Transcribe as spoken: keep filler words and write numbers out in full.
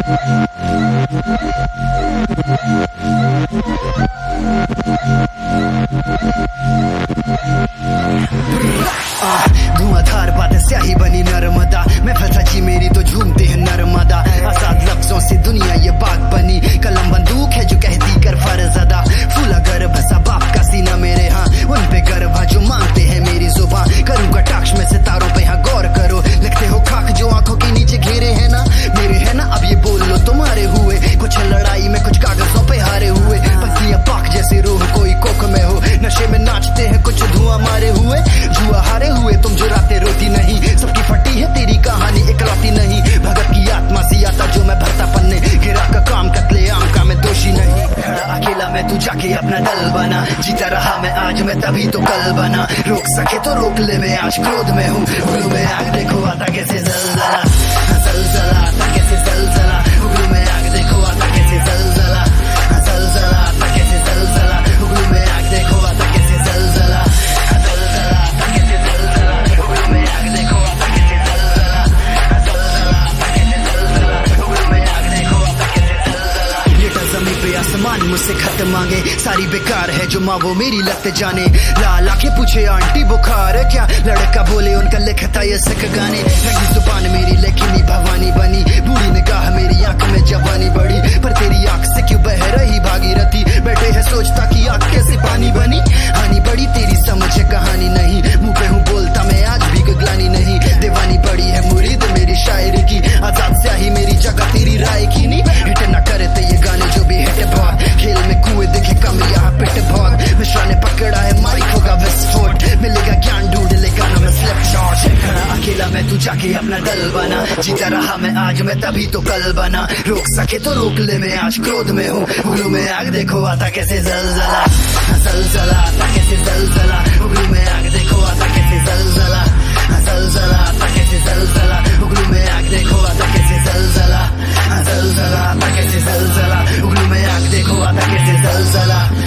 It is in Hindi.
धुआंधार बातें स्याही बनी नर्मदा, मैं फंसा जी मेरी तो झूमते हैं नर्मदा। आजाद लफ्जों से दुनिया ये बाग बनी, कलम बंदूक है जो कहती कर फर्जदा। फूला गर्भ सा बाप का सीना मेरे हाँ, उन पे गर्भ जो मांगते हैं मेरी जुबान। करूँ कटाक्ष में सितारों पे यहाँ गौर करो, लिखते हो खाक जो आंखों के नीचे घेरे है ना मेरे है ना। अब ये बोल लो तुम्हारे हुए, कुछ लड़ाई में कुछ कागजों पे हारे हुए। पंक्तियां पाक जैसी रूह कोई कोख में हो, नशे में नाचते हैं कुछ धुआं मारे हुए। जुआ हारे हुए तुम जो रातें रोती नहीं, सबकी फटी है तेरी कहानी इकलौती नहीं। भगत की आत्मा सी आता जो मैं भरता पन्ने, गिरा का काम कत्ले आम का मैं दोषी नहीं। खड़ा अकेला मैं तू जाके अपना दल बना, जीता रहा मैं आज मैं तभी तो कल बना। रोक सके तो रोक ले मैं आज क्रोध में हूँ, उगलू में आग देखो आता कैसे जलजला। जलजला आता कैसे जलजला, उगलू में आग देखो आता कैसे जलजला। जलजला आता कैसे जलजला, उगलू में आग देखो आता कैसे जलजला। जलजला आता कैसे जलजला, उगलू में आग देखो आता कैसे जलजला। जलजला आता कैसे जलजला, उगलू में आग देखो आता कैसे जलजला। लेटा जमीन पे आसमान मुझसे खत मांगे, सारी बेकार है जो माँ वो मेरी लत जाने। लाल आंखें पूछे आंटी बुखार है क्या, लड़का बोले उनका लिखता ये सिख गाने। रंगी जुबान मेरी लेखनी भवानी बनी, बूढ़ी निगाह मेरी आंख में जवानी बढ़ी। पर तेरी आंख से क्यों बह रही भागीरथी, बैठे है सोचता कि आंख कैसे पानी बनी। हानि बड़ी तेरी समझ कहानी नहीं, मुंह पे हूँ बोलता मैं आज भी कोई ग्लानी नहीं। दीवानी बड़ी है मुरीद मेरी शायरी की, आजाद स्याही मेरी जगह तेरी राय की नहीं। हिट न करे तो ये गाने जो भी हिट बहुत, खेल में कुएं दिखे कम यहाँ पिट बहुत। मिश्रा ने पकड़ा है माइक होगा विस्फोट, मिलेगा ज्ञान ढूंढ ले गानों में स्लिप शॉट। खड़ा अकेला मैं तू जाके अपना दल बना, जीता रहा मैं आज मैं तभी तो कल बना। रोक सके तो रोक ले मैं आज क्रोध में हूँ, उगलू में आग देखो आता कैसे जलजला। जलजला आता कैसे जलजला, उगलू में आग देखो आता कैसे जलजला। जलजला आता कैसे जलजला, उगलू में आग देखो आता कैसे जलजला। जलजला आता कैसे जलजला, उगलू में आग देखो आता कैसे जलजला।